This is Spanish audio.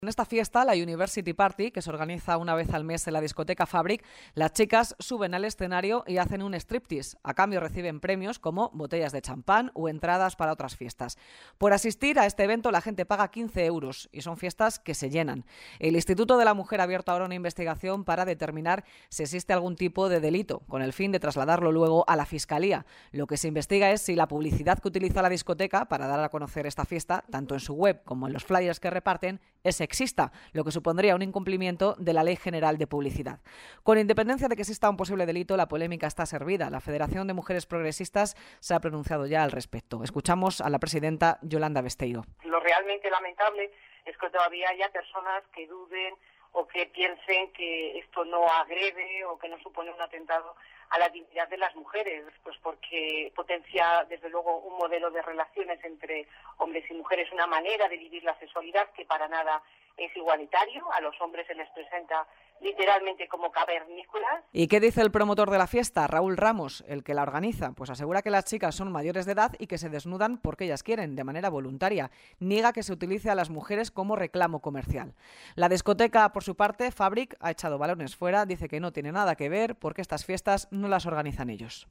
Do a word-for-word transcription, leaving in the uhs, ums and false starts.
En esta fiesta, la University Party, que se organiza una vez al mes en la discoteca Fabric, las chicas suben al escenario y hacen un striptease. A cambio reciben premios como botellas de champán o entradas para otras fiestas. Por asistir a este evento la gente paga quince euros y son fiestas que se llenan. El Instituto de la Mujer ha abierto ahora una investigación para determinar si existe algún tipo de delito, con el fin de trasladarlo luego a la Fiscalía. Lo que se investiga es si la publicidad que utiliza la discoteca para dar a conocer esta fiesta, tanto en su web como en los flyers que reparten, es sexista, lo que supondría un incumplimiento de la Ley General de Publicidad. Con independencia de que exista un posible delito, la polémica está servida. La Federación de Mujeres Progresistas se ha pronunciado ya al respecto. Escuchamos a la presidenta Yolanda Besteiro. Lo realmente lamentable es que todavía haya personas que duden o que piensen que esto no agrede o que no supone un atentado a la dignidad de las mujeres, pues porque potencia desde luego un modelo de relaciones entre hombres y mujeres, una manera de vivir la sexualidad que para nada es igualitario. A los hombres se les presenta literalmente como cavernícolas. ¿Y qué dice el promotor de la fiesta, Raúl Ramos, el que la organiza? Pues asegura que las chicas son mayores de edad y que se desnudan porque ellas quieren, de manera voluntaria. Niega que se utilice a las mujeres como reclamo comercial. La discoteca, por su parte, Fabric, ha echado balones fuera, dice que no tiene nada que ver porque estas fiestas no las organizan ellos.